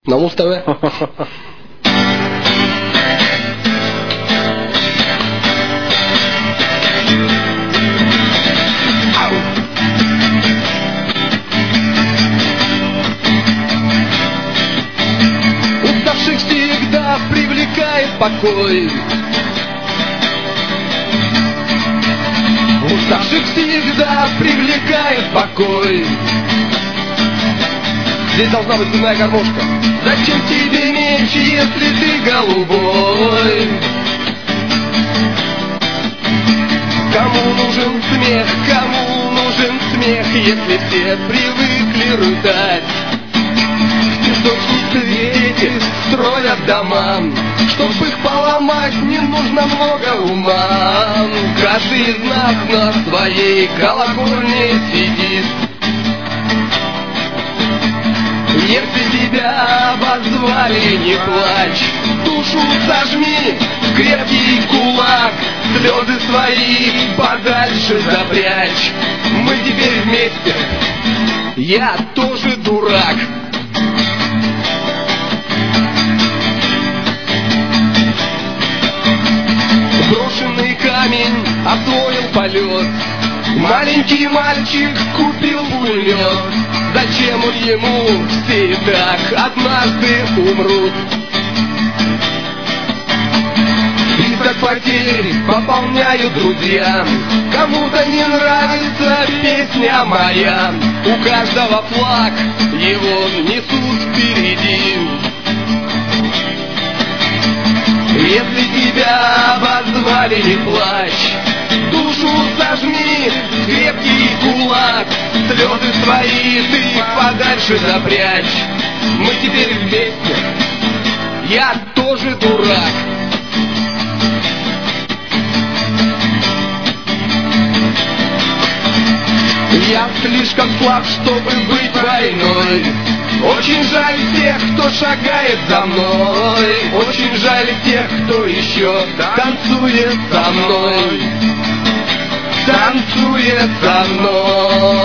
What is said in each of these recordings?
На Муз-ТВ. Уставших всегда привлекает покой. Уставших всегда привлекает покой. Здесь должна быть земная гармошка. Зачем тебе меч, если ты голубой? Кому нужен смех, кому нужен смех, если все привыкли рыдать? В песочном цвете строят дома, чтоб их поломать, не нужно много ума. Каждый из нас на своей колокольне сидит. Если тебя обозвали, не плачь, душу сожми в крепкий кулак, слезы свои подальше запрячь. Мы теперь вместе, я тоже дурак. Брошенный камень освоил полет, маленький мальчик купил пулемет. Зачем он ему? Все и так однажды умрут. Список потерь пополняют друзья. Кому-то не нравится песня моя. У каждого флаг, его несут впереди. Если тебя обозвали, не плачь, душу сожми в крепкий кулак, слезы свои ты подальше запрячь. Мы теперь вместе, я тоже дурак. Я слишком слаб, чтобы быть войной. Очень жаль тех, кто шагает за мной. Очень жаль тех, кто еще танцует со мной. Танцует со мной.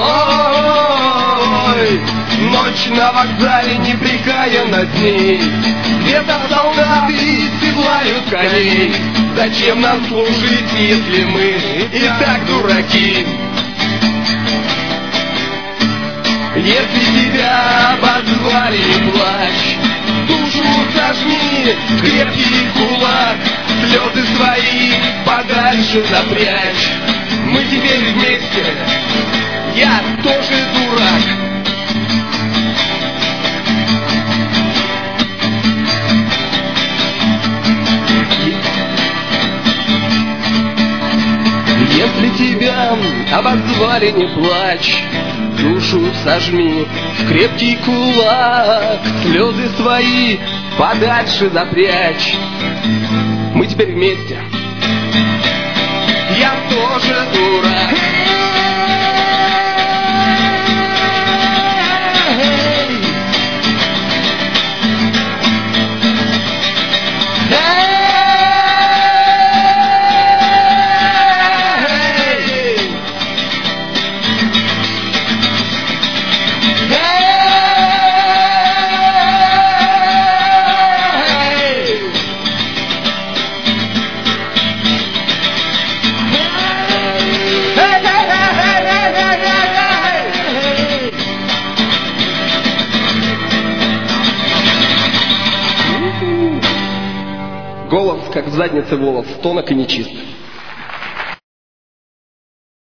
Ночь на вокзале непрекая над ней. Где-то солдаты седлают коней. Зачем нам служить, если мы и так дураки? Если тебя обозвали, не плачь, душу сожми в крепкий кулак, слезы свои подальше запрячь. Мы теперь вместе, я тоже дурак. Если тебя обозвали, не плачь, душу сожми в крепкий кулак, слезы свои подальше запрячь. Мы теперь вместе, я тоже дурак. Голос, как в заднице волос, тонок и нечист.